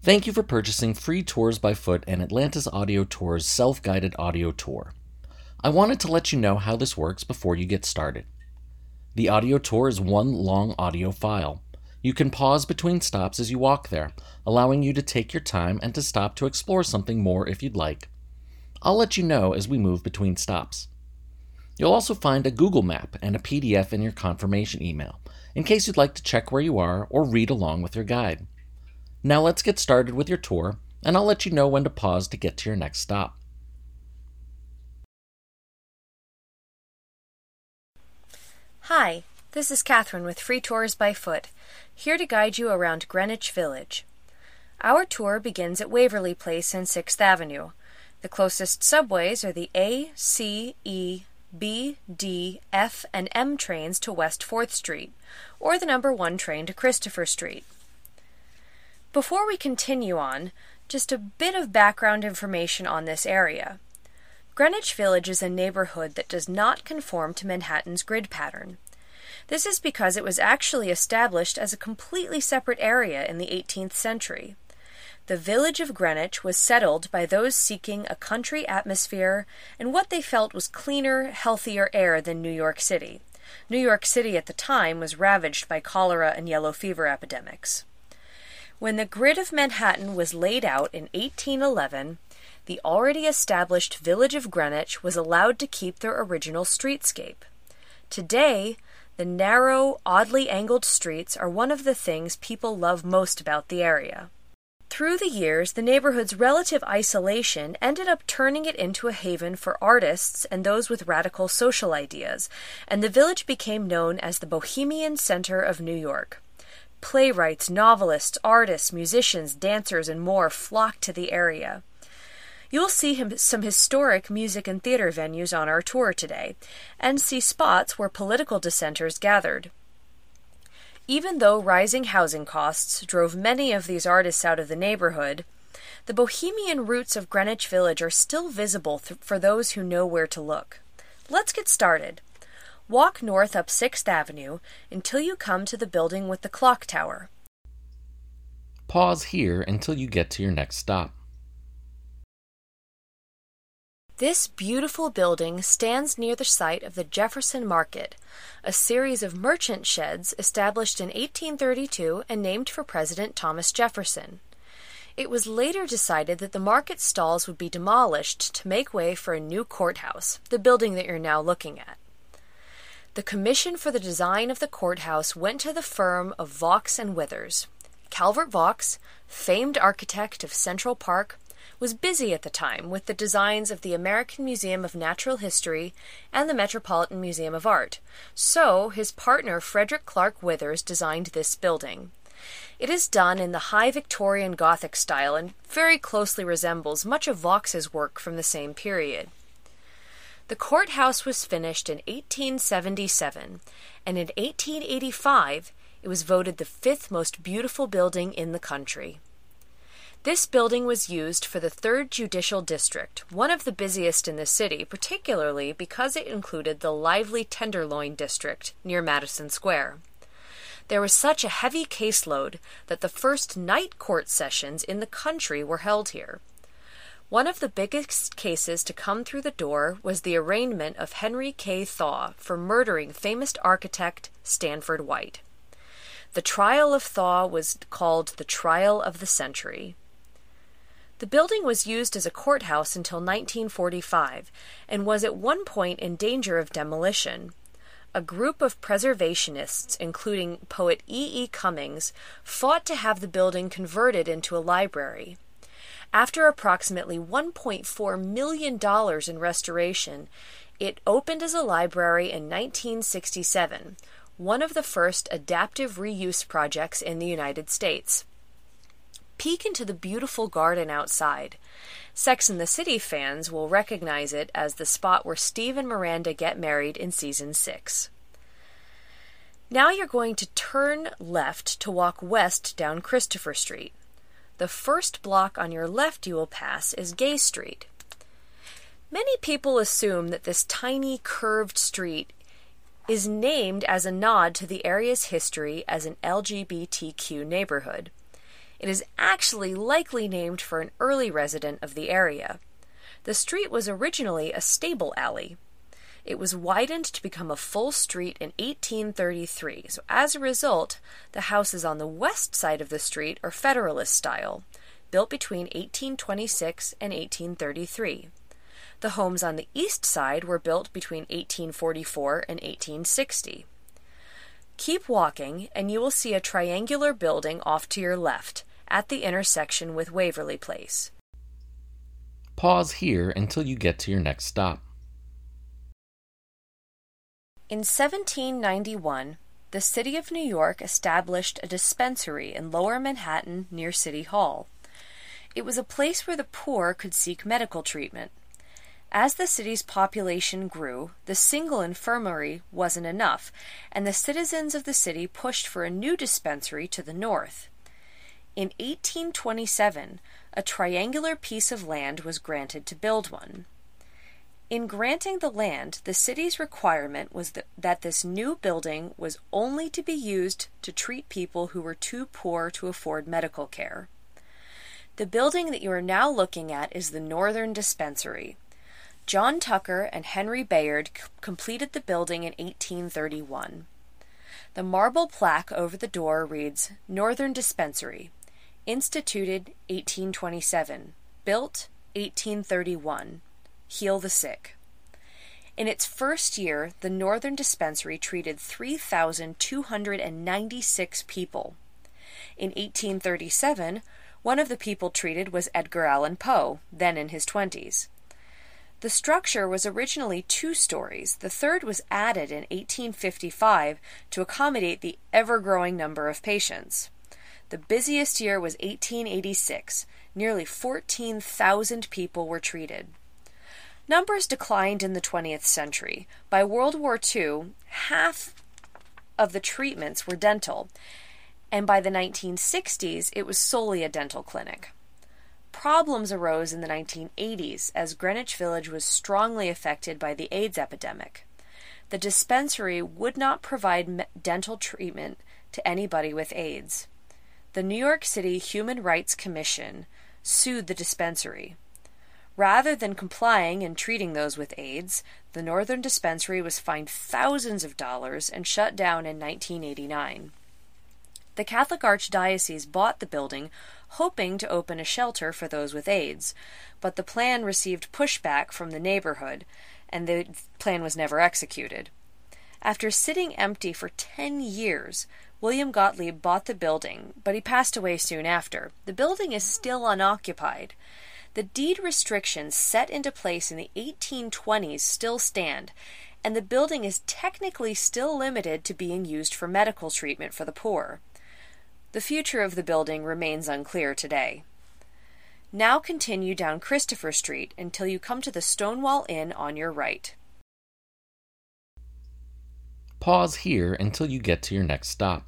Thank you for purchasing Free Tours by Foot and Atlantis Audio Tours self-guided audio tour. I wanted to let you know how this works before you get started. The audio tour is one long audio file. You can pause between stops as you walk there, allowing you to take your time and to stop to explore something more if you'd like. I'll let you know as we move between stops. You'll also find a Google map and a PDF in your confirmation email, in case you'd like to check where you are or read along with your guide. Now let's get started with your tour, and I'll let you know when to pause to get to your next stop. Hi, this is Catherine with Free Tours by Foot, here to guide you around Greenwich Village. Our tour begins at Waverly Place and 6th Avenue. The closest subways are the A, C, E, B, D, F, and M trains to West 4th Street, or the number 1 train to Christopher Street. Before we continue on, just a bit of background information on this area. Greenwich Village is a neighborhood that does not conform to Manhattan's grid pattern. This is because it was actually established as a completely separate area in the 18th century. The village of Greenwich was settled by those seeking a country atmosphere and what they felt was cleaner, healthier air than New York City. New York City at the time was ravaged by cholera and yellow fever epidemics. When the grid of Manhattan was laid out in 1811, the already established village of Greenwich was allowed to keep their original streetscape. Today, the narrow, oddly angled streets are one of the things people love most about the area. Through the years, the neighborhood's relative isolation ended up turning it into a haven for artists and those with radical social ideas, and the village became known as the Bohemian Center of New York. Playwrights, novelists, artists, musicians, dancers, and more flocked to the area. You'll see some historic music and theater venues on our tour today, and see spots where political dissenters gathered. Even though rising housing costs drove many of these artists out of the neighborhood, the bohemian roots of Greenwich Village are still visible for those who know where to look. Let's get started. Walk north up 6th Avenue until you come to the building with the clock tower. Pause here until you get to your next stop. This beautiful building stands near the site of the Jefferson Market, a series of merchant sheds established in 1832 and named for President Thomas Jefferson. It was later decided that the market stalls would be demolished to make way for a new courthouse, the building that you're now looking at. The commission for the design of the courthouse went to the firm of Vaux and Withers. Calvert Vaux, famed architect of Central Park, was busy at the time with the designs of the American Museum of Natural History and the Metropolitan Museum of Art, so his partner Frederick Clark Withers designed this building. It is done in the high Victorian Gothic style and very closely resembles much of Vaux's work from the same period. The courthouse was finished in 1877, and in 1885 it was voted the 5th most beautiful building in the country. This building was used for the 3rd Judicial District, one of the busiest in the city, particularly because it included the lively Tenderloin District near Madison Square. There was such a heavy caseload that the first night court sessions in the country were held here. One of the biggest cases to come through the door was the arraignment of Henry K. Thaw for murdering famous architect Stanford White. The trial of Thaw was called the Trial of the Century. The building was used as a courthouse until 1945 and was at one point in danger of demolition. A group of preservationists, including poet E. E. Cummings, fought to have the building converted into a library. After approximately $1.4 million in restoration, it opened as a library in 1967, one of the first adaptive reuse projects in the United States. Peek into the beautiful garden outside. Sex and the City fans will recognize it as the spot where Steve and Miranda get married in season 6. Now you're going to turn left to walk west down Christopher Street. The first block on your left you will pass is Gay Street. Many people assume that this tiny curved street is named as a nod to the area's history as an LGBTQ neighborhood. It is actually likely named for an early resident of the area. The street was originally a stable alley. It was widened to become a full street in 1833, so as a result, the houses on the west side of the street are Federalist style, built between 1826 and 1833. The homes on the east side were built between 1844 and 1860. Keep walking, and you will see a triangular building off to your left, at the intersection with Waverly Place. Pause here until you get to your next stop. In 1791, the City of New York established a dispensary in Lower Manhattan near City Hall. It was a place where the poor could seek medical treatment. As the city's population grew, the single infirmary wasn't enough, and the citizens of the city pushed for a new dispensary to the north. In 1827, a triangular piece of land was granted to build one. In granting the land, the city's requirement was that this new building was only to be used to treat people who were too poor to afford medical care. The building that you are now looking at is the Northern Dispensary. John Tucker and Henry Bayard completed the building in 1831. The marble plaque over the door reads, Northern Dispensary, instituted 1827, built 1831, heal the sick. In its first year, the Northern Dispensary treated 3,296 people. In 1837, one of the people treated was Edgar Allan Poe, then in his 20s. The structure was originally 2 stories. The third was added in 1855 to accommodate the ever-growing number of patients. The busiest year was 1886. Nearly 14,000 people were treated. Numbers declined in the 20th century. By World War II, half of the treatments were dental, and by the 1960s, it was solely a dental clinic. Problems arose in the 1980s as Greenwich Village was strongly affected by the AIDS epidemic. The dispensary would not provide dental treatment to anybody with AIDS. The New York City Human Rights Commission sued the dispensary. Rather than complying and treating those with AIDS, the Northern Dispensary was fined thousands of dollars and shut down in 1989. The Catholic Archdiocese bought the building, hoping to open a shelter for those with AIDS, but the plan received pushback from the neighborhood, and the plan was never executed. After sitting empty for 10 years, William Gottlieb bought the building, but he passed away soon after. The building is still unoccupied. The deed restrictions set into place in the 1820s still stand, and the building is technically still limited to being used for medical treatment for the poor. The future of the building remains unclear today. Now continue down Christopher Street until you come to the Stonewall Inn on your right. Pause here until you get to your next stop.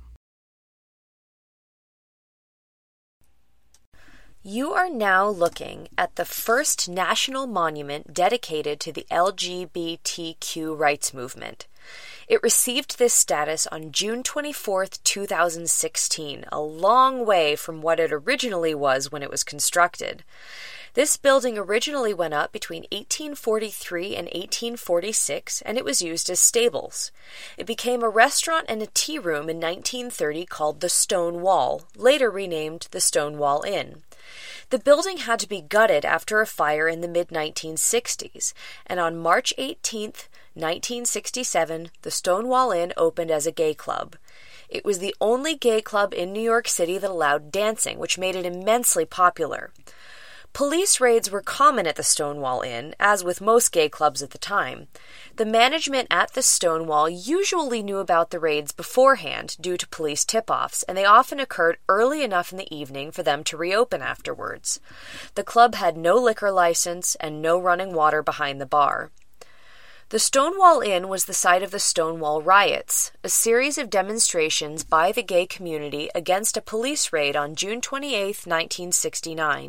You are now looking at the first national monument dedicated to the LGBTQ rights movement. It received this status on June 24, 2016, a long way from what it originally was when it was constructed. This building originally went up between 1843 and 1846, and it was used as stables. It became a restaurant and a tea room in 1930 called the Stone Wall, later renamed the Stonewall Inn. The building had to be gutted after a fire in the mid-1960s, and on March 18, 1967, the Stonewall Inn opened as a gay club. It was the only gay club in New York City that allowed dancing, which made it immensely popular. Police raids were common at the Stonewall Inn, as with most gay clubs at the time. The management at the Stonewall usually knew about the raids beforehand due to police tip-offs, and they often occurred early enough in the evening for them to reopen afterwards. The club had no liquor license and no running water behind the bar. The Stonewall Inn was the site of the Stonewall Riots, a series of demonstrations by the gay community against a police raid on June 28, 1969.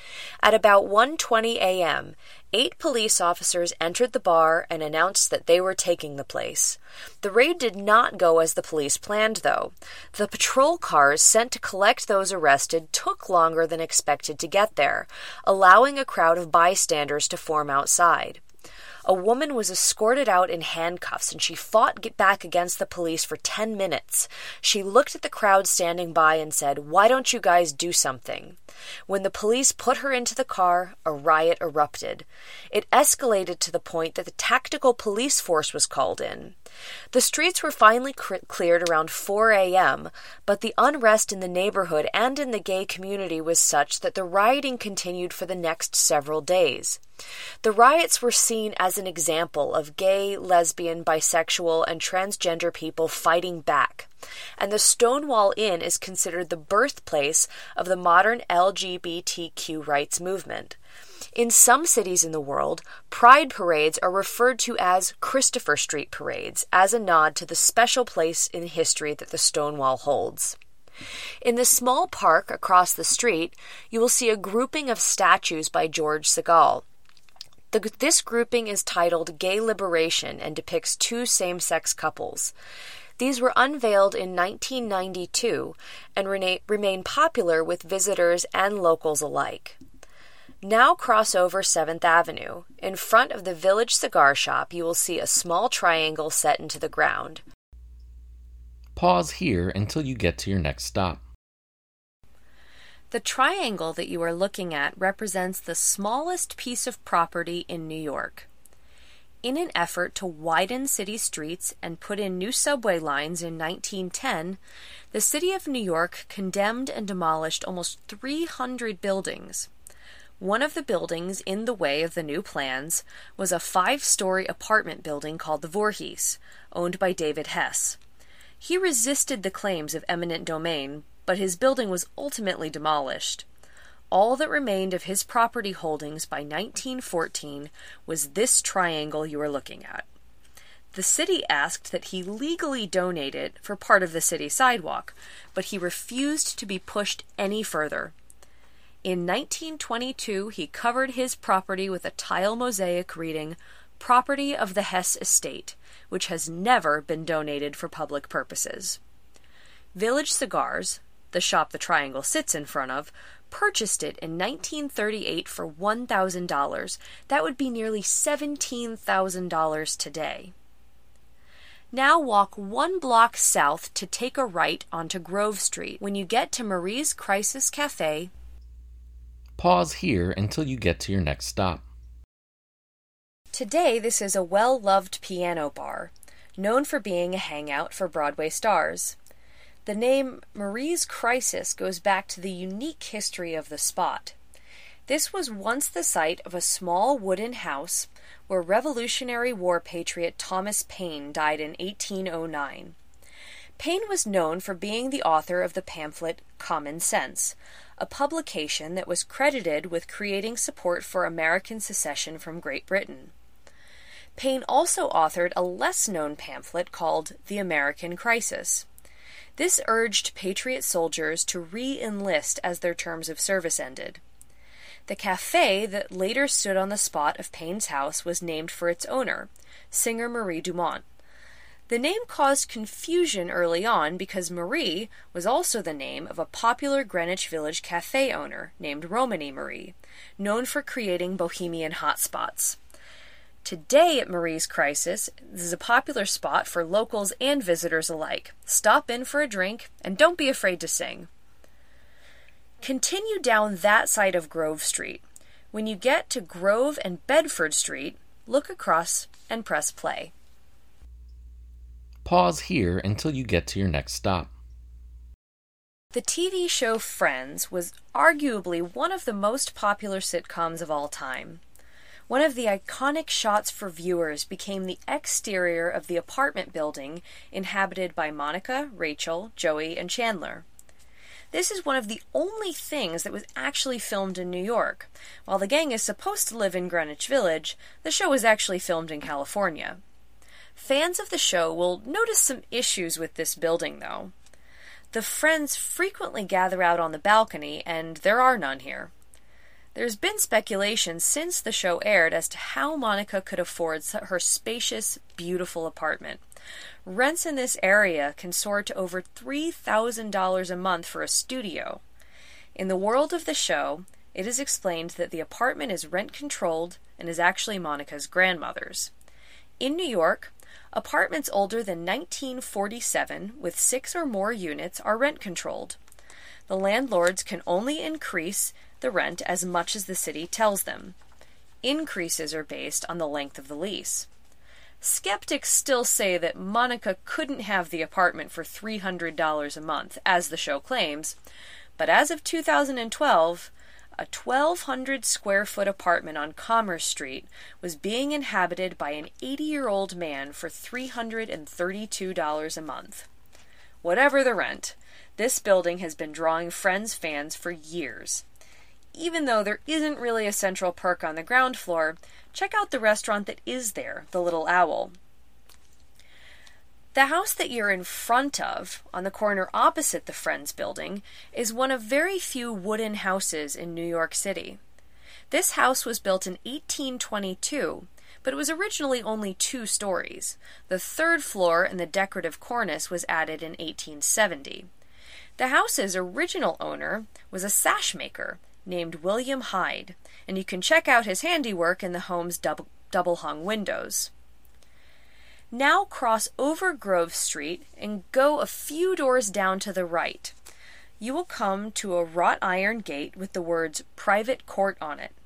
At about 1:20 a.m., 8 police officers entered the bar and announced that they were taking the place. The raid did not go as the police planned, though. The patrol cars sent to collect those arrested took longer than expected to get there, allowing a crowd of bystanders to form outside. A woman was escorted out in handcuffs, and she fought back against the police for 10 minutes. She looked at the crowd standing by and said, "Why don't you guys do something?" When the police put her into the car, a riot erupted. It escalated to the point that the tactical police force was called in. The streets were finally cleared around 4 a.m., but the unrest in the neighborhood and in the gay community was such that the rioting continued for the next several days. The riots were seen as an example of gay, lesbian, bisexual, and transgender people fighting back, and the Stonewall Inn is considered the birthplace of the modern LGBTQ rights movement. In some cities in the world, pride parades are referred to as Christopher Street parades, as a nod to the special place in history that the Stonewall holds. In the small park across the street, you will see a grouping of statues by George Segal. This grouping is titled Gay Liberation and depicts 2 same-sex couples. These were unveiled in 1992 and remain popular with visitors and locals alike. Now cross over 7th Avenue. In front of the Village Cigar Shop, you will see a small triangle set into the ground. Pause here until you get to your next stop. The triangle that you are looking at represents the smallest piece of property in New York. In an effort to widen city streets and put in new subway lines in 1910, the city of New York condemned and demolished almost 300 buildings. One of the buildings in the way of the new plans was a 5-story apartment building called the Voorhees, owned by David Hess. He resisted the claims of eminent domain, but his building was ultimately demolished. All that remained of his property holdings by 1914 was this triangle you are looking at. The city asked that he legally donate it for part of the city sidewalk, but he refused to be pushed any further. In 1922, he covered his property with a tile mosaic reading, "Property of the Hess Estate," which has never been donated for public purposes. Village Cigars, the shop the triangle sits in front of, purchased it in 1938 for $1,000. That would be nearly $17,000 today. Now walk 1 block south to take a right onto Grove Street. When you get to Marie's Crisis Cafe, pause here until you get to your next stop. Today, this is a well-loved piano bar, known for being a hangout for Broadway stars. The name Marie's Crisis goes back to the unique history of the spot. This was once the site of a small wooden house where Revolutionary War patriot Thomas Paine died in 1809. Paine was known for being the author of the pamphlet Common Sense, a publication that was credited with creating support for American secession from Great Britain. Paine also authored a less-known pamphlet called The American Crisis. This urged Patriot soldiers to re-enlist as their terms of service ended. The cafe that later stood on the spot of Paine's house was named for its owner, singer Marie Dumont. The name caused confusion early on because Marie was also the name of a popular Greenwich Village cafe owner named Romany Marie, known for creating bohemian hotspots. Today at Marie's Crisis, this is a popular spot for locals and visitors alike. Stop in for a drink, and don't be afraid to sing. Continue down that side of Grove Street. When you get to Grove and Bedford Street, look across and press play. Pause here until you get to your next stop. The TV show Friends was arguably one of the most popular sitcoms of all time. One of the iconic shots for viewers became the exterior of the apartment building inhabited by Monica, Rachel, Joey, and Chandler. This is one of the only things that was actually filmed in New York. While the gang is supposed to live in Greenwich Village, the show was actually filmed in California. Fans of the show will notice some issues with this building, though. The friends frequently gather out on the balcony, and there are none here. There's been speculation since the show aired as to how Monica could afford her spacious, beautiful apartment. Rents in this area can soar to over $3,000 a month for a studio. In the world of the show, it is explained that the apartment is rent-controlled and is actually Monica's grandmother's. In New York, apartments older than 1947 with 6 or more units are rent-controlled. The landlords can only increase the rent as much as the city tells them. Increases are based on the length of the lease. Skeptics still say that Monica couldn't have the apartment for $300 a month, as the show claims, but as of 2012, a 1,200 square foot apartment on Commerce Street was being inhabited by an 80-year-old man for $332 a month. Whatever the rent, this building has been drawing Friends fans for years. Even though there isn't really a central perk on the ground floor, check out the restaurant that is there, the Little Owl. The house that you're in front of, on the corner opposite the Friends building, is one of very few wooden houses in New York City. This house was built in 1822, but it was originally only 2 stories. The 3rd floor and the decorative cornice was added in 1870. The house's original owner was a sash maker named William Hyde, and you can check out his handiwork in the home's double-hung windows. Now cross over Grove Street and go a few doors down to the right. You will come to a wrought iron gate with the words Private Court on it.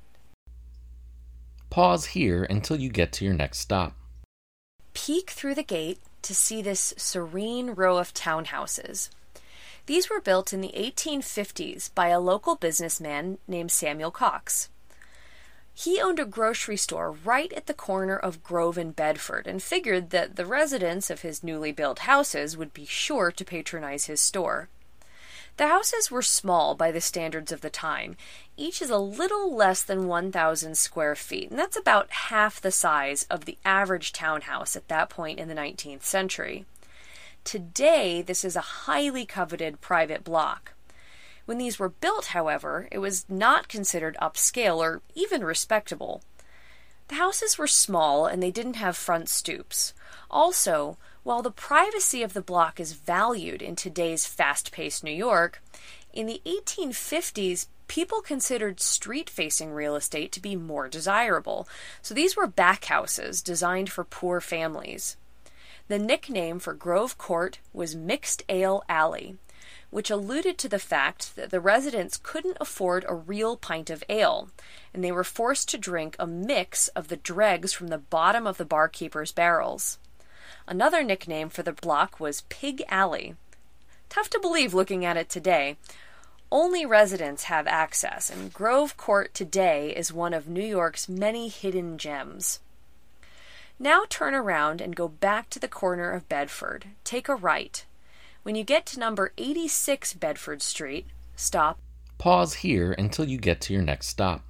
Pause here until you get to your next stop. Peek through the gate to see this serene row of townhouses. These were built in the 1850s by a local businessman named Samuel Cox. He owned a grocery store right at the corner of Grove and Bedford and figured that the residents of his newly built houses would be sure to patronize his store. The houses were small by the standards of the time. Each is a little less than 1,000 square feet, and that's about half the size of the average townhouse at that point in the 19th century. Today, this is a highly coveted private block. When these were built, however, it was not considered upscale or even respectable. The houses were small and they didn't have front stoops. Also, while the privacy of the block is valued in today's fast-paced New York, in the 1850s, people considered street-facing real estate to be more desirable, so these were back houses designed for poor families. The nickname for Grove Court was Mixed Ale Alley, which alluded to the fact that the residents couldn't afford a real pint of ale, and they were forced to drink a mix of the dregs from the bottom of the barkeeper's barrels. Another nickname for the block was Pig Alley. Tough to believe looking at it today. Only residents have access, and Grove Court today is one of New York's many hidden gems. Now turn around and go back to the corner of Bedford. Take a right. When you get to number 86 Bedford Street, stop. Pause here until you get to your next stop.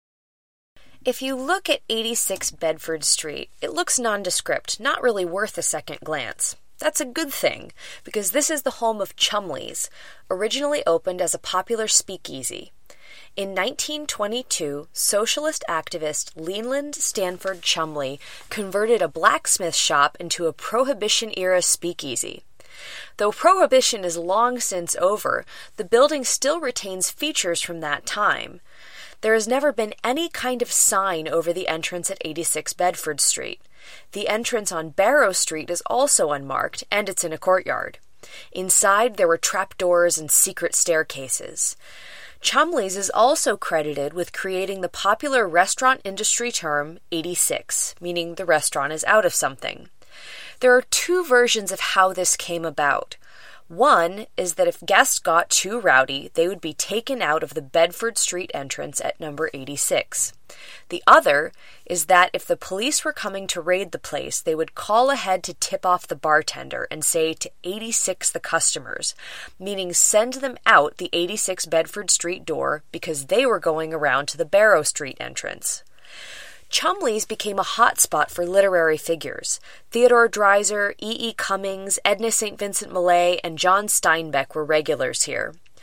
If you look at 86 Bedford Street, it looks nondescript, not really worth a second glance. That's a good thing, because this is the home of Chumley's, originally opened as a popular speakeasy. In 1922, socialist activist Leland Stanford Chumley converted a blacksmith shop into a Prohibition-era speakeasy. Though Prohibition is long since over, the building still retains features from that time. There has never been any kind of sign over the entrance at 86 Bedford Street. The entrance on Barrow Street is also unmarked, and it's in a courtyard. Inside, there were trapdoors and secret staircases. Chumley's is also credited with creating the popular restaurant industry term 86, meaning the restaurant is out of something. There are 2 versions of how this came about. One is that if guests got too rowdy, they would be taken out of the Bedford Street entrance at number 86. The other is that if the police were coming to raid the place, they would call ahead to tip off the bartender and say to 86 the customers, meaning send them out the 86 Bedford Street door because they were going around to the Barrow Street entrance. Chumley's became a hotspot for literary figures. Theodore Dreiser, E. E. Cummings, Edna St. Vincent Millay, and John Steinbeck were regulars here.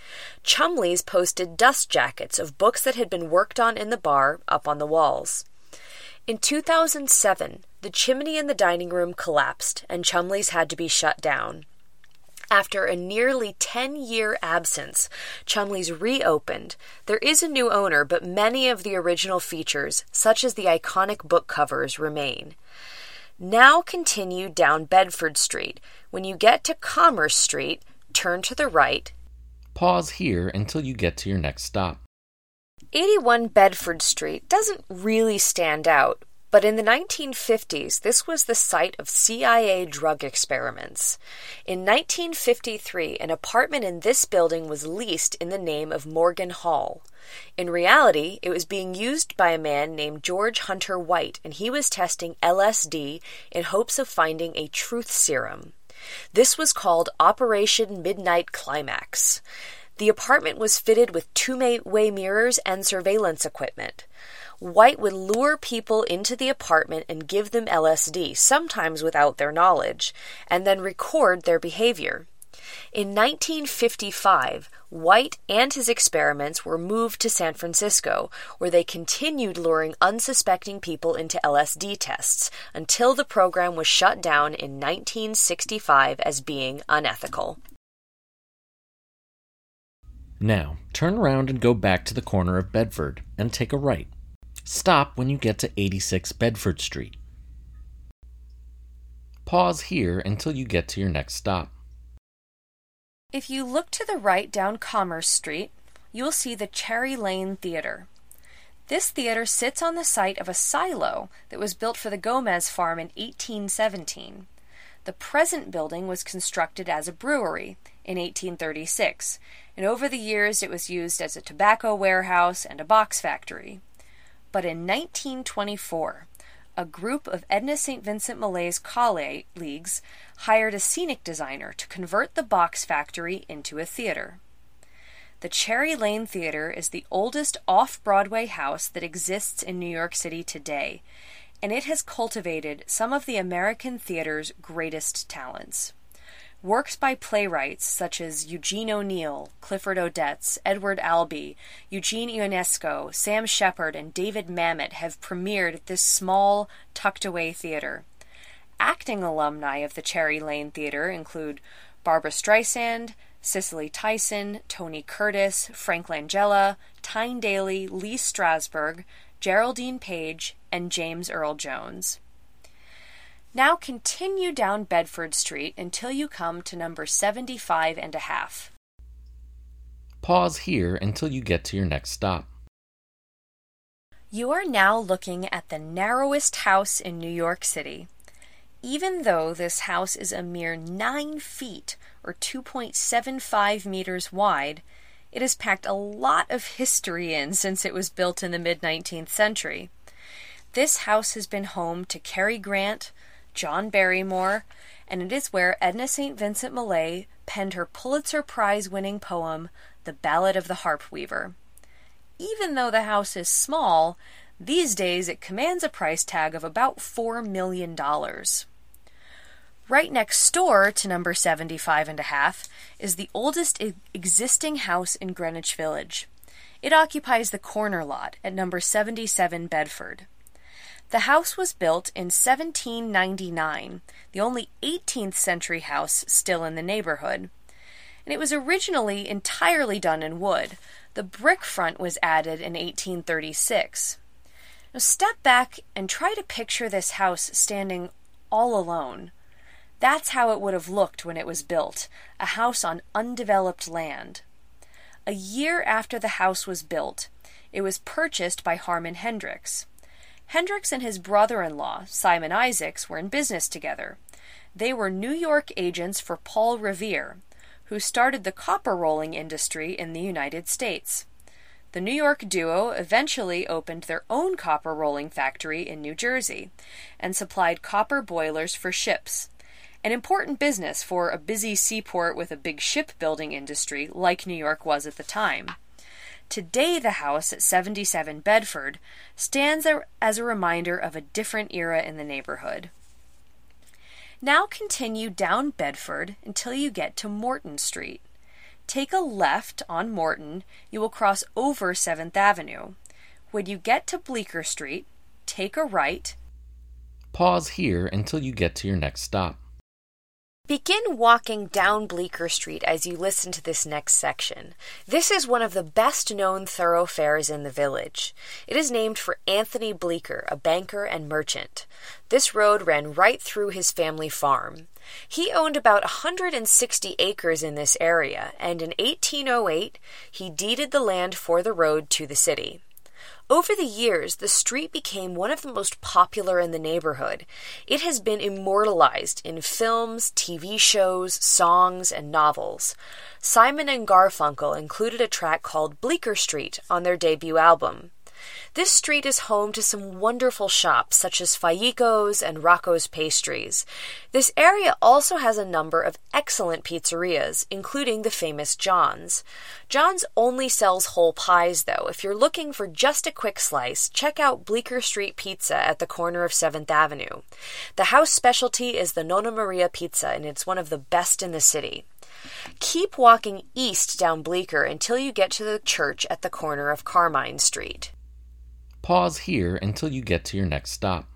Chumley's posted dust jackets of books that had been worked on in the bar up on the walls. In 2007, the chimney in the dining room collapsed and Chumley's had to be shut down. After a nearly 10-year absence, Chumley's reopened. There is a new owner, but many of the original features, such as the iconic book covers, remain. Now continue down Bedford Street. When you get to Commerce Street, turn to the right. Pause here until you get to your next stop. 81 Bedford Street doesn't really stand out, but in the 1950s, this was the site of CIA drug experiments. In 1953, an apartment in this building was leased in the name of Morgan Hall. In reality, it was being used by a man named George Hunter White, and he was testing LSD in hopes of finding a truth serum. This was called Operation Midnight Climax. The apartment was fitted with two-way mirrors and surveillance equipment. White would lure people into the apartment and give them LSD, sometimes without their knowledge, and then record their behavior. In 1955, White and his experiments were moved to San Francisco, where they continued luring unsuspecting people into LSD tests until the program was shut down in 1965 as being unethical. Now, turn around and go back to the corner of Bedford and take a right. Stop when you get to 86 Bedford Street. Pause here until you get to your next stop. If you look to the right down Commerce Street, you'll see the Cherry Lane Theater. This theater sits on the site of a silo that was built for the Gomez farm in 1817. The present building was constructed as a brewery in 1836, and over the years it was used as a tobacco warehouse and a box factory. But in 1924, a group of Edna St. Vincent Millay's colleagues hired a scenic designer to convert the box factory into a theater. The Cherry Lane Theater is the oldest off-Broadway house that exists in New York City today, and it has cultivated some of the American theater's greatest talents. Works by playwrights such as Eugene O'Neill, Clifford Odets, Edward Albee, Eugene Ionesco, Sam Shepard, and David Mamet have premiered at this small, tucked-away theater. Acting alumni of the Cherry Lane Theater include Barbra Streisand, Cicely Tyson, Tony Curtis, Frank Langella, Tyne Daly, Lee Strasberg, Geraldine Page, and James Earl Jones. Now continue down Bedford Street until you come to number 75 and a half. Pause here until you get to your next stop. You are now looking at the narrowest house in New York City. Even though this house is a mere 9 feet or 2.75 meters wide, it has packed a lot of history in since it was built in the mid-19th century. This house has been home to Cary Grant, John Barrymore, and it is where Edna St. Vincent Millay penned her Pulitzer Prize-winning poem, The Ballad of the Harp Weaver. Even though the house is small, these days it commands a price tag of about $4 million. Right next door to number 75 and a half is the oldest existing house in Greenwich Village. It occupies the corner lot at number 77 Bedford. The house was built in 1799, the only 18th century house still in the neighborhood. And it was originally entirely done in wood. The brick front was added in 1836. Now step back and try to picture this house standing all alone. That's how it would have looked when it was built, a house on undeveloped land. A year after the house was built, it was purchased by Harmon Hendricks. Hendricks and his brother-in-law, Simon Isaacs, were in business together. They were New York agents for Paul Revere, who started the copper rolling industry in the United States. The New York duo eventually opened their own copper rolling factory in New Jersey and supplied copper boilers for ships, an important business for a busy seaport with a big shipbuilding industry like New York was at the time. Today, the house at 77 Bedford stands as a reminder of a different era in the neighborhood. Now continue down Bedford until you get to Morton Street. Take a left on Morton. You will cross over 7th Avenue. When you get to Bleecker Street, take a right. Pause here until you get to your next stop. Begin walking down Bleecker Street as you listen to this next section. This is one of the best-known thoroughfares in the village. It is named for Anthony Bleecker, a banker and merchant. This road ran right through his family farm. He owned about 160 acres in this area, and in 1808, he deeded the land for the road to the city. Over the years, the street became one of the most popular in the neighborhood. It has been immortalized in films, TV shows, songs, and novels. Simon and Garfunkel included a track called Bleecker Street on their debut album. This street is home to some wonderful shops such as Fayiko's and Rocco's Pastries. This area also has a number of excellent pizzerias, including the famous John's. John's only sells whole pies, though. If you're looking for just a quick slice, check out Bleecker Street Pizza at the corner of 7th Avenue. The house specialty is the Nonna Maria Pizza, and it's one of the best in the city. Keep walking east down Bleecker until you get to the church at the corner of Carmine Street. Pause here until you get to your next stop.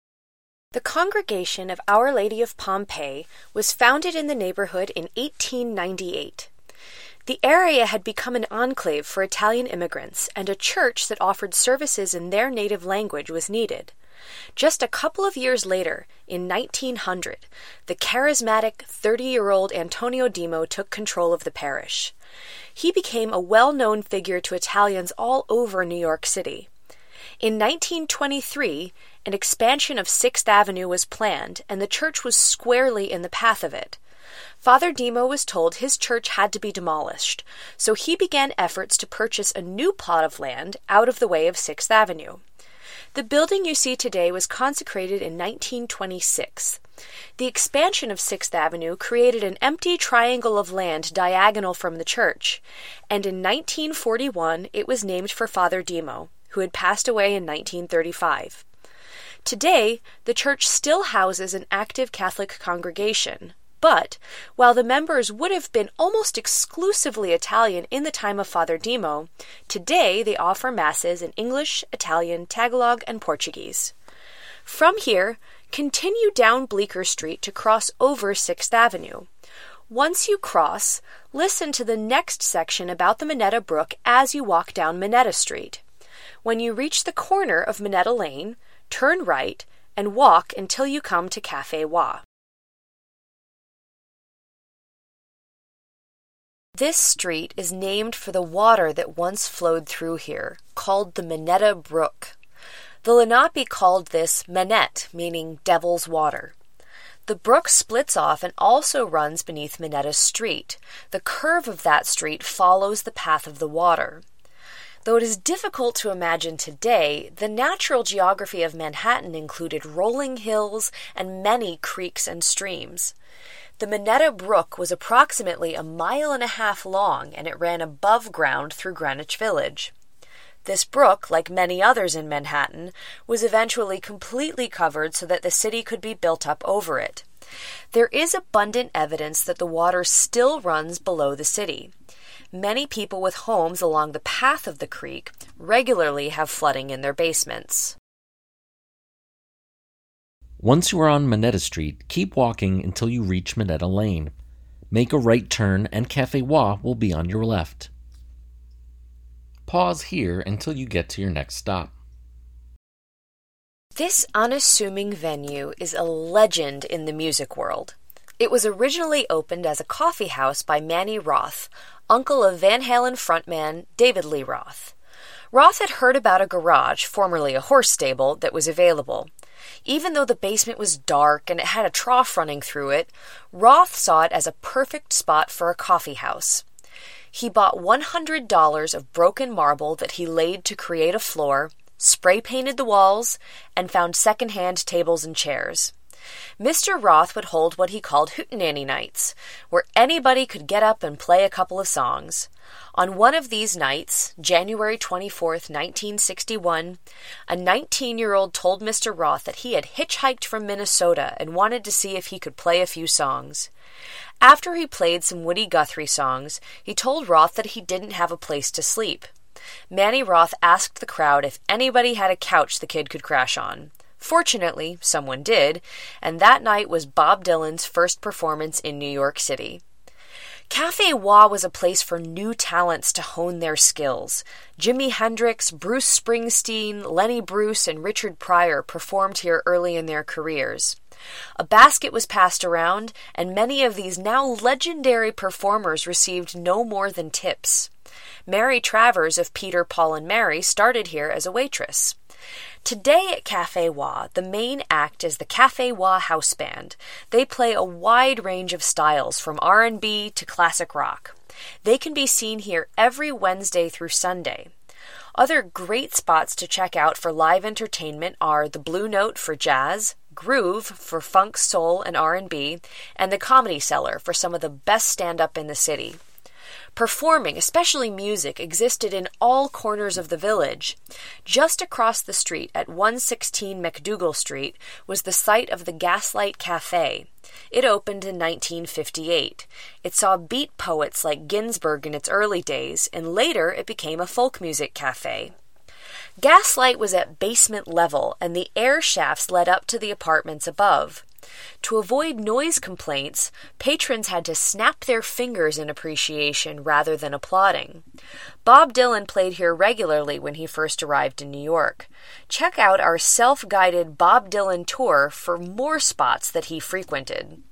The Congregation of Our Lady of Pompeii was founded in the neighborhood in 1898. The area had become an enclave for Italian immigrants, and a church that offered services in their native language was needed. Just a couple of years later, in 1900, the charismatic 30-year-old Antonio Dimo took control of the parish. He became a well-known figure to Italians all over New York City. In 1923, an expansion of 6th Avenue was planned, and the church was squarely in the path of it. Father Dimo was told his church had to be demolished, so he began efforts to purchase a new plot of land out of the way of 6th Avenue. The building you see today was consecrated in 1926. The expansion of 6th Avenue created an empty triangle of land diagonal from the church, and in 1941 it was named for Father Dimo, who had passed away in 1935. Today, the church still houses an active Catholic congregation, but while the members would have been almost exclusively Italian in the time of Father Dimo, today they offer masses in English, Italian, Tagalog, and Portuguese. From here, continue down Bleecker Street to cross over 6th Avenue. Once you cross, listen to the next section about the Minetta Brook as you walk down Minetta Street. When you reach the corner of Minetta Lane, turn right and walk until you come to Cafe Wa. This street is named for the water that once flowed through here, called the Minetta Brook. The Lenape called this Manette, meaning Devil's Water. The brook splits off and also runs beneath Minetta Street. The curve of that street follows the path of the water. Though it is difficult to imagine today, the natural geography of Manhattan included rolling hills and many creeks and streams. The Minetta Brook was approximately 1.5 miles long, and it ran above ground through Greenwich Village. This brook, like many others in Manhattan, was eventually completely covered so that the city could be built up over it. There is abundant evidence that the water still runs below the city. Many people with homes along the path of the creek regularly have flooding in their basements. Once you are on Minetta Street, keep walking until you reach Minetta Lane. Make a right turn and Cafe Wa will be on your left. Pause here until you get to your next stop. This unassuming venue is a legend in the music world. It was originally opened as a coffee house by Manny Roth, uncle of Van Halen frontman David Lee Roth. Roth had heard about a garage, formerly a horse stable, that was available. Even though the basement was dark and it had a trough running through it, Roth saw it as a perfect spot for a coffee house. He bought $100 of broken marble that he laid to create a floor, spray-painted the walls, and found second-hand tables and chairs. Mr. Roth would hold what he called hootenanny nights, where anybody could get up and play a couple of songs. On one of these nights, January 24th, 1961, a 19-year-old told Mr. Roth that he had hitchhiked from Minnesota and wanted to see if he could play a few songs. After he played some Woody Guthrie songs, he told Roth that he didn't have a place to sleep. Manny Roth asked the crowd if anybody had a couch the kid could crash on. Fortunately, someone did, and that night was Bob Dylan's first performance in New York City. Café Wha was a place for new talents to hone their skills. Jimi Hendrix, Bruce Springsteen, Lenny Bruce, and Richard Pryor performed here early in their careers. A basket was passed around, and many of these now legendary performers received no more than tips. Mary Travers of Peter, Paul, and Mary started here as a waitress. Today at Café Wha, the main act is the Café Wha House Band. They play a wide range of styles, from R&B to classic rock. They can be seen here every Wednesday through Sunday. Other great spots to check out for live entertainment are the Blue Note for jazz, Groove for funk, soul, and R&B, and the Comedy Cellar for some of the best stand-up in the city. Performing, especially music, existed in all corners of the village. Just across the street at 116 McDougal Street was the site of the Gaslight Cafe. It opened in 1958. It saw beat poets like Ginsberg in its early days, and later it became a folk music cafe. Gaslight was at basement level, and the air shafts led up to the apartments above. To avoid noise complaints, patrons had to snap their fingers in appreciation rather than applauding. Bob Dylan played here regularly when he first arrived in New York. Check out our self-guided Bob Dylan tour for more spots that he frequented.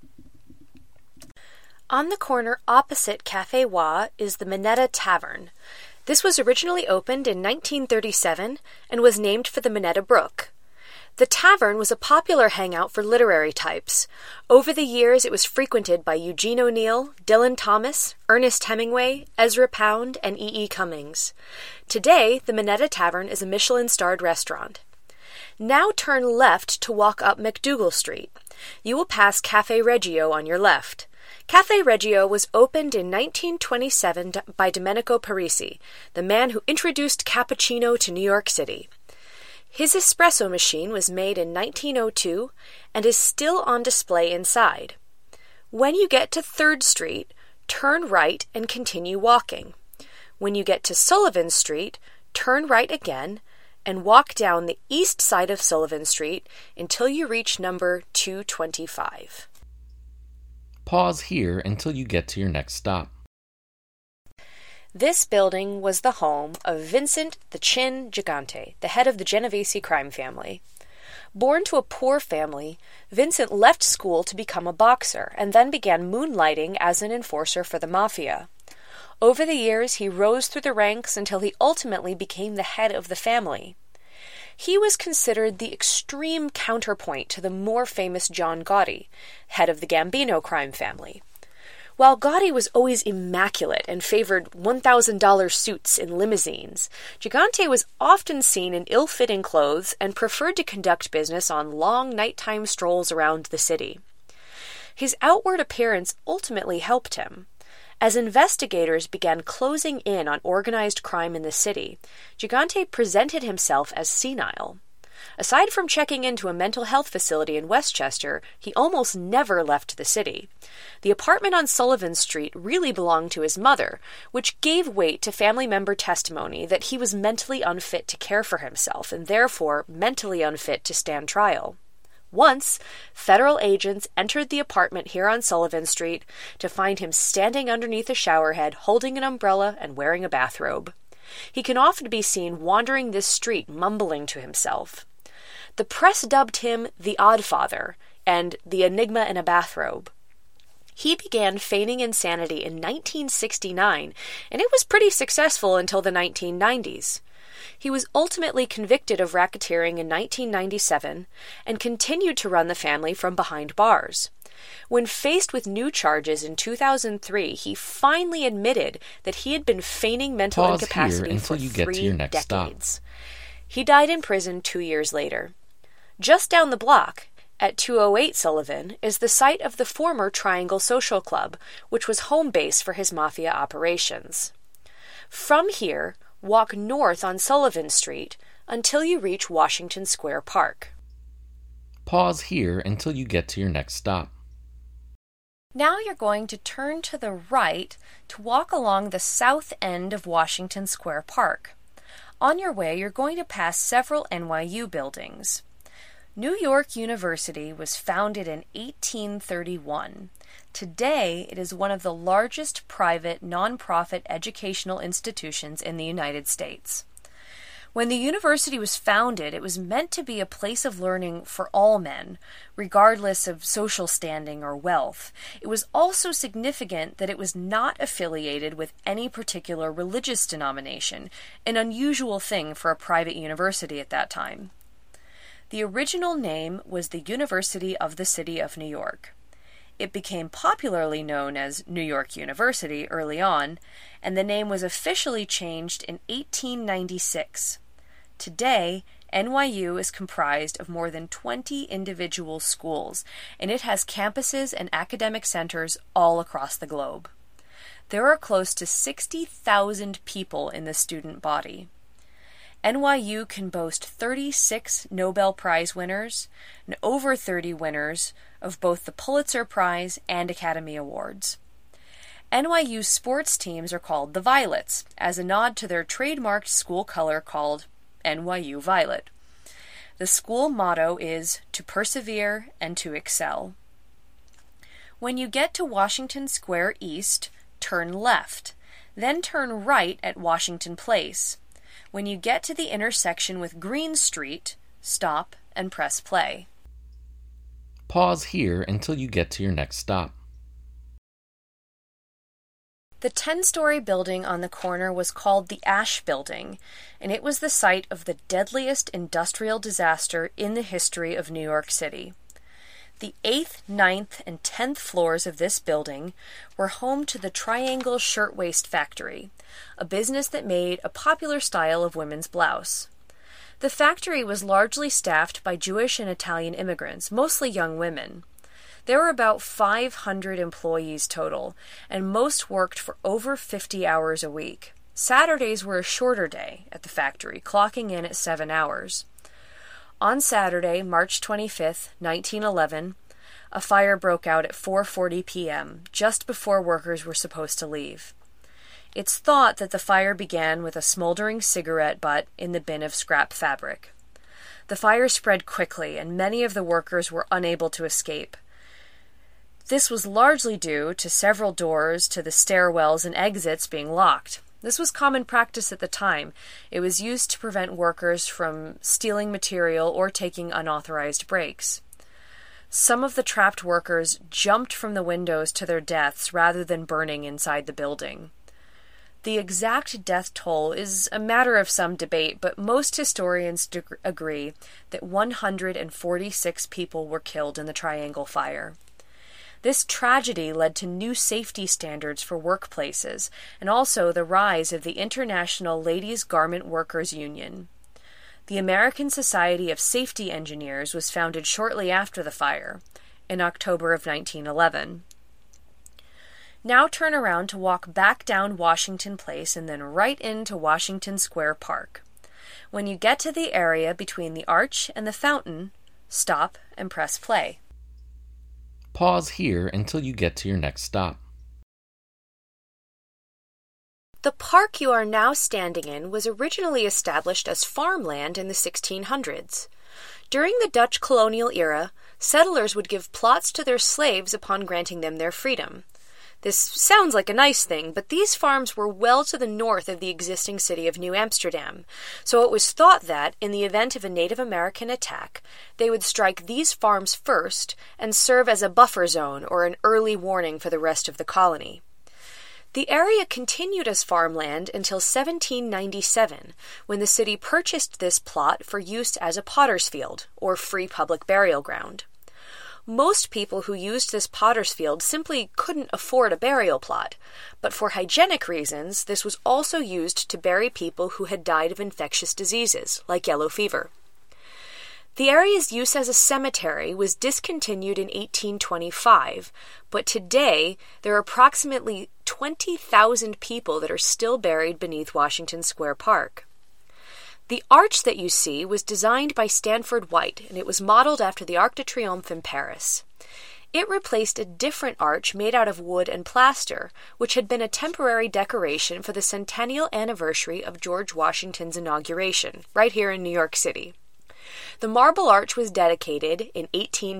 On the corner opposite Café Wha is the Minetta Tavern. This was originally opened in 1937 and was named for the Minetta Brook. The tavern was a popular hangout for literary types. Over the years, it was frequented by Eugene O'Neill, Dylan Thomas, Ernest Hemingway, Ezra Pound, and E.E. Cummings. Today, the Minetta Tavern is a Michelin-starred restaurant. Now turn left to walk up McDougal Street. You will pass Café Reggio on your left. Café Reggio was opened in 1927 by Domenico Parisi, the man who introduced cappuccino to New York City. His espresso machine was made in 1902 and is still on display inside. When you get to 3rd Street, turn right and continue walking. When you get to Sullivan Street, turn right again and walk down the east side of Sullivan Street until you reach number 225. Pause here until you get to your next stop. This building was the home of Vincent the Chin Gigante, the head of the Genovese crime family. Born to a poor family, Vincent left school to become a boxer and then began moonlighting as an enforcer for the mafia. Over the years, he rose through the ranks until he ultimately became the head of the family. He was considered the extreme counterpoint to the more famous John Gotti, head of the Gambino crime family. While Gotti was always immaculate and favored $1,000 suits in limousines, Gigante was often seen in ill-fitting clothes and preferred to conduct business on long nighttime strolls around the city. His outward appearance ultimately helped him. As investigators began closing in on organized crime in the city, Gigante presented himself as senile. Aside from checking into a mental health facility in Westchester, he almost never left the city. The apartment on Sullivan Street really belonged to his mother, which gave weight to family member testimony that he was mentally unfit to care for himself and therefore mentally unfit to stand trial. Once, federal agents entered the apartment here on Sullivan Street to find him standing underneath a showerhead, holding an umbrella and wearing a bathrobe. He can often be seen wandering this street, mumbling to himself. The press dubbed him the Oddfather and the Enigma in a Bathrobe. He began feigning insanity in 1969, and it was pretty successful until the 1990s. He was ultimately convicted of racketeering in 1997 and continued to run the family from behind bars. When faced with new charges in 2003, he finally admitted that he had been feigning mental incapacity for 3 decades. He died in prison 2 years later. Just down the block, at 208 Sullivan, is the site of the former Triangle Social Club, which was home base for his mafia operations. From here, walk north on Sullivan Street until you reach Washington Square Park. Pause here until you get to your next stop. Now you're going to turn to the right to walk along the south end of Washington Square Park. On your way, you're going to pass several NYU buildings. New York University was founded in 1831. Today, it is one of the largest private, nonprofit educational institutions in the United States. When the university was founded, it was meant to be a place of learning for all men, regardless of social standing or wealth. It was also significant that it was not affiliated with any particular religious denomination, an unusual thing for a private university at that time. The original name was the University of the City of New York. It became popularly known as New York University early on, and the name was officially changed in 1896. Today, NYU is comprised of more than 20 individual schools, and it has campuses and academic centers all across the globe. There are close to 60,000 people in the student body. NYU can boast 36 Nobel Prize winners and over 30 winners of both the Pulitzer Prize and Academy Awards. NYU sports teams are called the Violets, as a nod to their trademarked school color called NYU Violet. The school motto is to persevere and to excel. When you get to Washington Square East, turn left, then turn right at Washington Place. When you get to the intersection with Green Street, stop and press play. Pause here until you get to your next stop. The 10-story building on the corner was called the Ash Building, and it was the site of the deadliest industrial disaster in the history of New York City. The 8th, 9th, and 10th floors of this building were home to the Triangle Shirtwaist Factory, a business that made a popular style of women's blouse. The factory was largely staffed by Jewish and Italian immigrants, mostly young women. There were about 500 employees total, and most worked for over 50 hours a week. Saturdays were a shorter day at the factory, clocking in at 7 hours. On Saturday, March 25, 1911, a fire broke out at 4:40 p.m., just before workers were supposed to leave. It's thought that the fire began with a smoldering cigarette butt in the bin of scrap fabric. The fire spread quickly, and many of the workers were unable to escape. This was largely due to several doors to the stairwells and exits being locked. This was common practice at the time. It was used to prevent workers from stealing material or taking unauthorized breaks. Some of the trapped workers jumped from the windows to their deaths rather than burning inside the building. The exact death toll is a matter of some debate, but most historians agree that 146 people were killed in the Triangle Fire. This tragedy led to new safety standards for workplaces and also the rise of the International Ladies Garment Workers Union. The American Society of Safety Engineers was founded shortly after the fire, in October of 1911. Now turn around to walk back down Washington Place and then right into Washington Square Park. When you get to the area between the arch and the fountain, stop and press play. Pause here until you get to your next stop. The park you are now standing in was originally established as farmland in the 1600s. During the Dutch colonial era, settlers would give plots to their slaves upon granting them their freedom. This sounds like a nice thing, but these farms were well to the north of the existing city of New Amsterdam, so it was thought that, in the event of a Native American attack, they would strike these farms first and serve as a buffer zone or an early warning for the rest of the colony. The area continued as farmland until 1797, when the city purchased this plot for use as a potter's field, or free public burial ground. Most people who used this potter's field simply couldn't afford a burial plot, but for hygienic reasons, this was also used to bury people who had died of infectious diseases, like yellow fever. The area's use as a cemetery was discontinued in 1825, but today there are approximately 20,000 people that are still buried beneath Washington Square Park. The arch that you see was designed by Stanford White, and it was modeled after the Arc de Triomphe in Paris. It replaced a different arch made out of wood and plaster, which had been a temporary decoration for the centennial anniversary of George Washington's inauguration, right here in New York City. The marble arch was dedicated in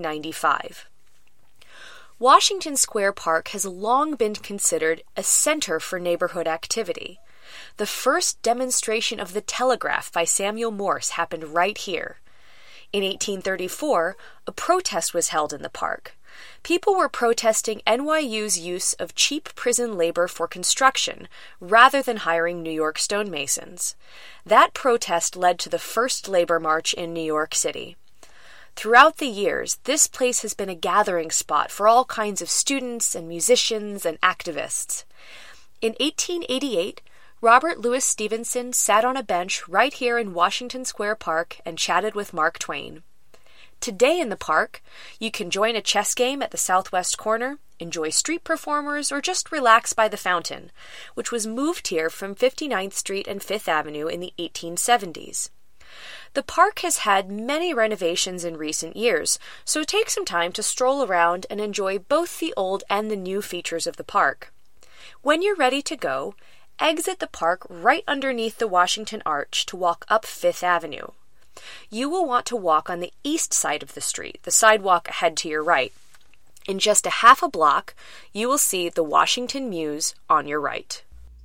1895. Washington Square Park has long been considered a center for neighborhood activity. The first demonstration of the telegraph by Samuel Morse happened right here. In 1834, a protest was held in the park. People were protesting NYU's use of cheap prison labor for construction, rather than hiring New York stonemasons. That protest led to the first labor march in New York City. Throughout the years, this place has been a gathering spot for all kinds of students and musicians and activists. In 1888, Robert Louis Stevenson sat on a bench right here in Washington Square Park and chatted with Mark Twain. Today in the park, you can join a chess game at the southwest corner, enjoy street performers, or just relax by the fountain, which was moved here from 59th Street and 5th Avenue in the 1870s. The park has had many renovations in recent years, so take some time to stroll around and enjoy both the old and the new features of the park. When you're ready to go, exit the park right underneath the Washington Arch to walk up 5th Avenue. You will want to walk on the east side of the street, the sidewalk ahead to your right. In just a half a block, you will see the Washington Mews on your right.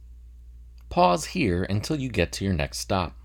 Pause here until you get to your next stop.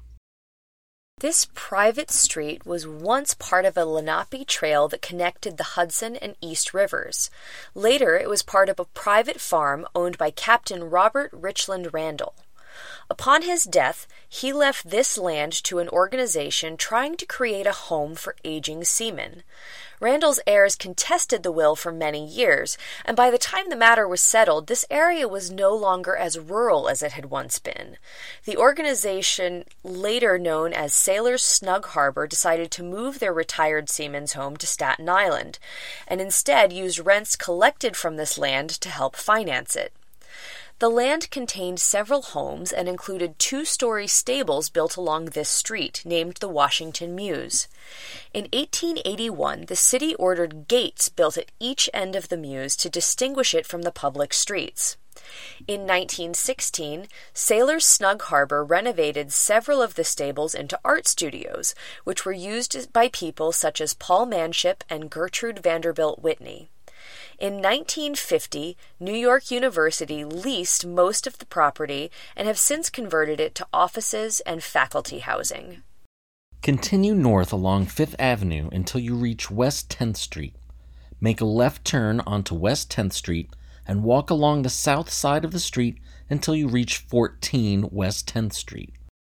This private street was once part of a Lenape trail that connected the Hudson and East Rivers. Later, it was part of a private farm owned by Captain Robert Richland Randall. Upon his death, he left this land to an organization trying to create a home for aging seamen. Randall's heirs contested the will for many years, and by the time the matter was settled, this area was no longer as rural as it had once been. The organization, later known as Sailors' Snug Harbor, decided to move their retired seamen's home to Staten Island, and instead used rents collected from this land to help finance it. The land contained several homes and included 2-story stables built along this street, named the Washington Mews. In 1881, the city ordered gates built at each end of the mews to distinguish it from the public streets. In 1916, Sailors' Snug Harbor renovated several of the stables into art studios, which were used by people such as Paul Manship and Gertrude Vanderbilt Whitney. In 1950, New York University leased most of the property and have since converted it to offices and faculty housing. Continue north along 5th Avenue until you reach West 10th Street. Make a left turn onto West 10th Street and walk along the south side of the street until you reach 14 West 10th Street.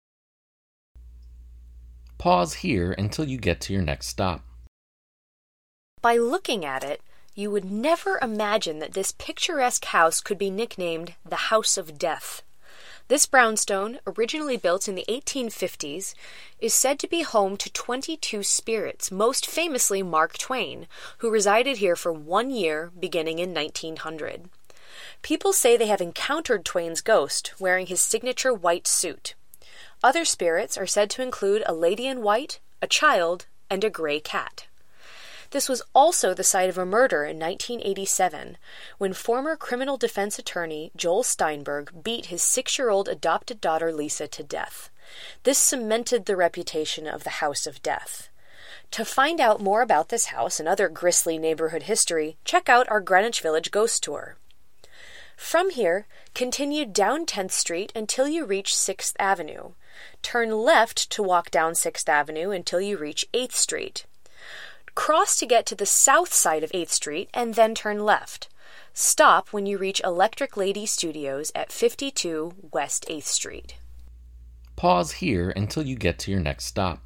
Pause here until you get to your next stop. By looking at it, you would never imagine that this picturesque house could be nicknamed the House of Death. This brownstone, originally built in the 1850s, is said to be home to 22 spirits, most famously Mark Twain, who resided here for 1 year beginning in 1900. People say they have encountered Twain's ghost wearing his signature white suit. Other spirits are said to include a lady in white, a child, and a gray cat. This was also the site of a murder in 1987, when former criminal defense attorney Joel Steinberg beat his 6-year-old adopted daughter Lisa to death. This cemented the reputation of the House of Death. To find out more about this house and other grisly neighborhood history, check out our Greenwich Village Ghost Tour. From here, continue down 10th Street until you reach 6th Avenue. Turn left to walk down 6th Avenue until you reach 8th Street. Cross to get to the south side of 8th Street and then turn left. Stop when you reach Electric Lady Studios at 52 West 8th Street. Pause here until you get to your next stop.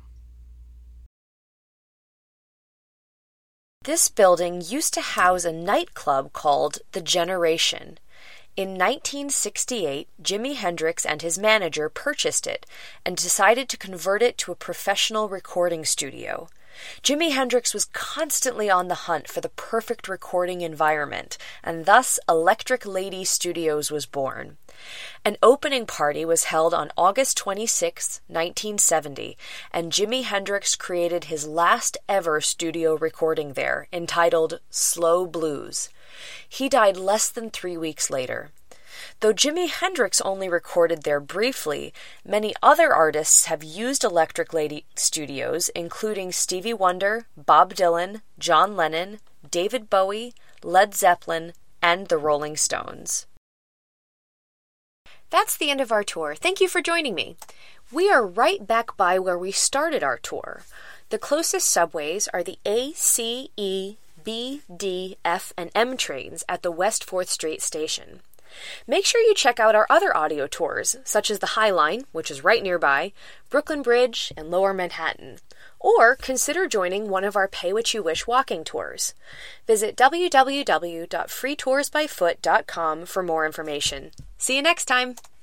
This building used to house a nightclub called The Generation. In 1968, Jimi Hendrix and his manager purchased it and decided to convert it to a professional recording studio. Jimi Hendrix was constantly on the hunt for the perfect recording environment, and thus Electric Lady Studios was born. An opening party was held on August 26, 1970, and Jimi Hendrix created his last ever studio recording there, entitled Slow Blues. He died less than 3 weeks later. Though Jimi Hendrix only recorded there briefly, many other artists have used Electric Lady Studios, including Stevie Wonder, Bob Dylan, John Lennon, David Bowie, Led Zeppelin, and the Rolling Stones. That's the end of our tour. Thank you for joining me. We are right back by where we started our tour. The closest subways are the A, C, E, B, D, F, and M trains at the West 4th Street station. Make sure you check out our other audio tours, such as the High Line, which is right nearby, Brooklyn Bridge, and Lower Manhattan. Or consider joining one of our pay-what-you-wish walking tours. Visit www.freetoursbyfoot.com for more information. See you next time!